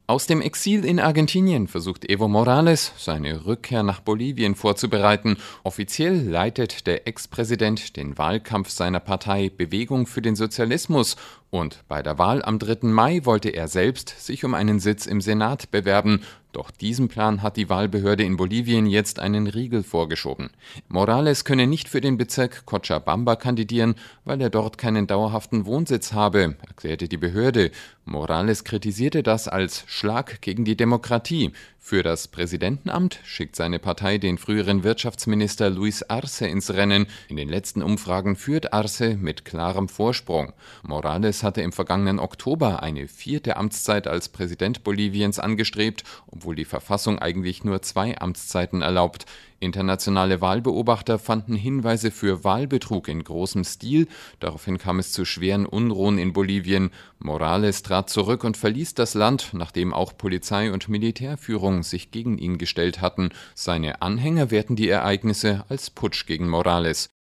Aus dem Exil in Argentinien versucht Evo Morales, seine Rückkehr nach Bolivien vorzubereiten. Offiziell leitet der Ex-Präsident den Wahlkampf seiner Partei Bewegung für den Sozialismus und bei der Wahl am 3. Mai wollte er selbst sich um einen Sitz im Senat bewerben. Doch diesem Plan hat die Wahlbehörde in Bolivien jetzt einen Riegel vorgeschoben. Morales könne nicht für den Bezirk Cochabamba kandidieren, weil er dort keinen dauerhaften Wohnsitz habe, erklärte die Behörde. Morales kritisierte das als Schlag gegen die Demokratie. Für das Präsidentenamt schickt seine Partei den früheren Wirtschaftsminister Luis Arce ins Rennen. In den letzten Umfragen führt Arce mit klarem Vorsprung. Morales hatte im vergangenen Oktober eine 4. Amtszeit als Präsident Boliviens angestrebt, obwohl die Verfassung eigentlich nur 2 Amtszeiten erlaubt. Internationale Wahlbeobachter fanden Hinweise für Wahlbetrug in großem Stil. Daraufhin kam es zu schweren Unruhen in Bolivien. Morales trat zurück und verließ das Land, nachdem auch Polizei und Militärführung sich gegen ihn gestellt hatten. Seine Anhänger werten die Ereignisse als Putsch gegen Morales.